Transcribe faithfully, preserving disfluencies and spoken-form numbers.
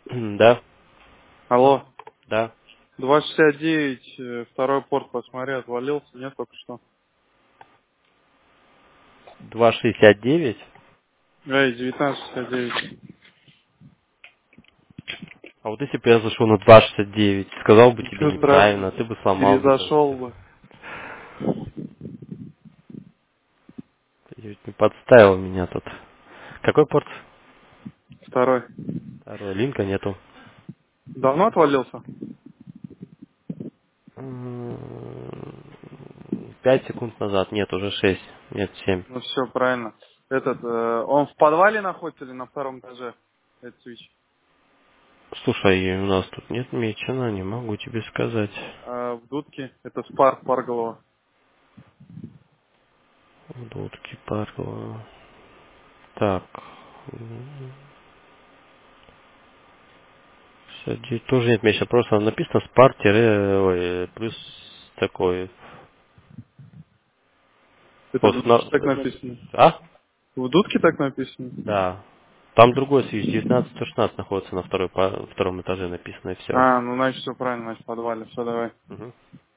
Да, Алло. да. два шестьдесят девять, э, второй порт, посмотри, отвалился, нет, только что. два шестьдесят девять. Эй, девятнадцать шестьдесят девять. А вот если бы я зашел на два шестьдесят девять, сказал бы тебе Ничего неправильно, страшного. ты бы сломал бы там Перезашел все. бы. Ты ведь не подставил меня тут. Какой порт? Второй. Второй. Линка нету. Давно отвалился? М, Пять секунд назад. Нет, уже шесть. Нет, семь. Ну все, правильно. Этот, э, он в подвале находится или на втором этаже? Этот свич. Слушай, у нас тут нет мечена, не могу тебе сказать. А в дудке это спар Парголова. Дудки, Паркова. Так. м, шестьдесят девять тоже нет меча, просто написано спар ой, плюс такой. Это в Вот дудке на... так написано. А? В дудке так написано? Да. Там другой свич, девятнадцать сто шестнадцать находится на второй, по- втором этаже написано и все. А, ну значит все правильно, значит в подвале. Все, давай.